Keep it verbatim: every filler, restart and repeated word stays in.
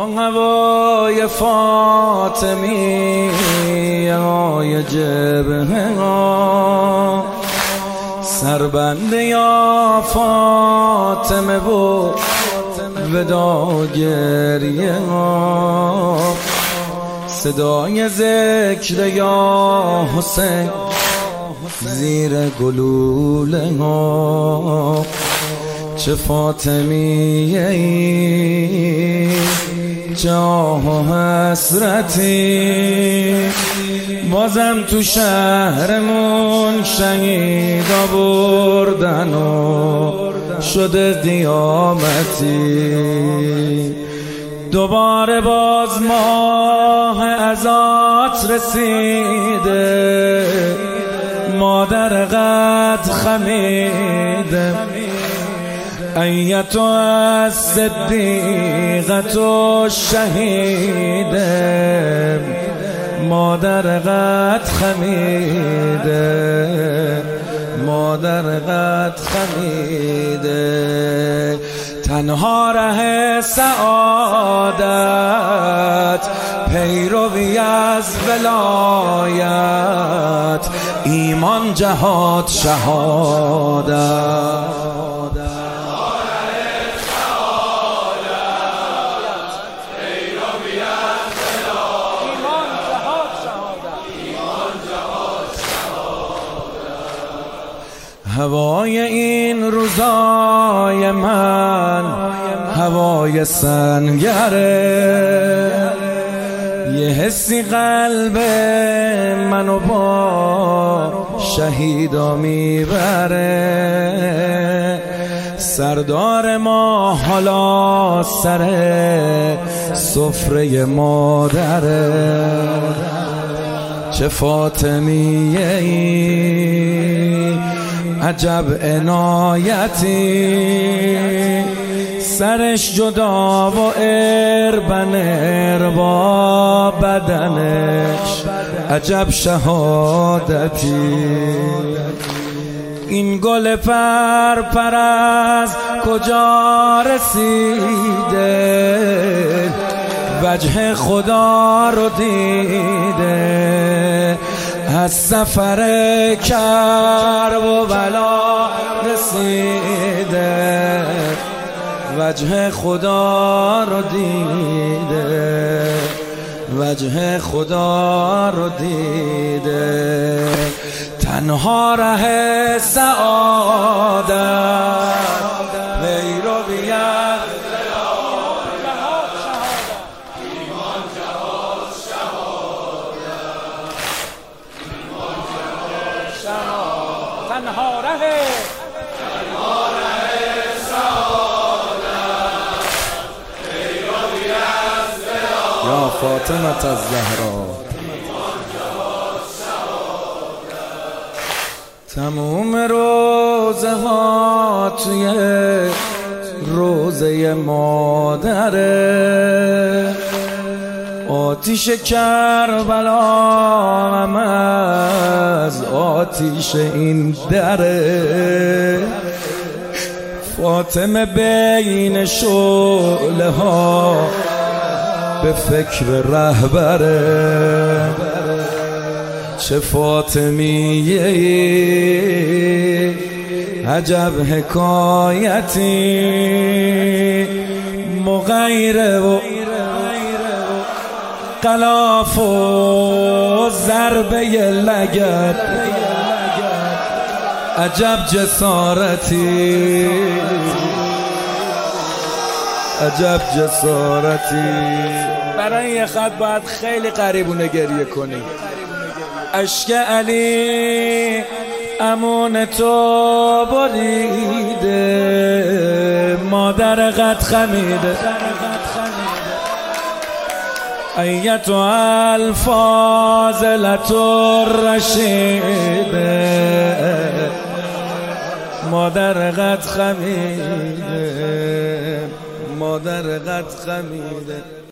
هوای فاطمی های جبهه ها، سربنده یا فاطمه و ودا گریه ها، صدای ذکر یا حسین زیر گلوله ها. چه فاطمیه ای جاه و حسرتی، بازم تو شهرمون شهیدا بردن و شده قیامتی. دوباره باز ماه عزات رسیده، مادر قد خمیده، ایتو از صدیقت و شهیده، مادر قد خمیده، مادر قد خمیده. تنها ره سعادت پیروی از ولایت، ایمان جهاد شهادت. هوای این روزای من هوای سنگره، یه حسی قلب منو با شهیدا میبره. سردار ما حالا سر سفره مادره، چه فاطمیه ای عجب عنایتی، سرش جدا و اربن اربا بدنش عجب شهادتی. این گل پر پر از کجا رسیده، وجه خدا رو دیده، از سفر کرب و بلا رسیده، وجه خدا رو دیده، وجه خدا رو دیده. تنها ره سعادت پیروی از تنها ره تنها ره سعادت پیروی از ولایت، یا فاطمه الزهرا. تموم روزه ها توی روزه مادره، آتیش کربلا هم از آتیش این دره. فاطمه بین شعله ها به فکر رهبره، چه فاطمیه ای عجب حکایتی، مغیره و غلاف و ضربه لگد عجب جسارتی، عجب جسارتی. برای یه خط باید خیلی قریبونه گریه کنی. عشق علی امون تو بریده، مادر قد خمیده، ایتو الفاضلة الرشیده، مادر قد خمیده، مادر قد خمیده.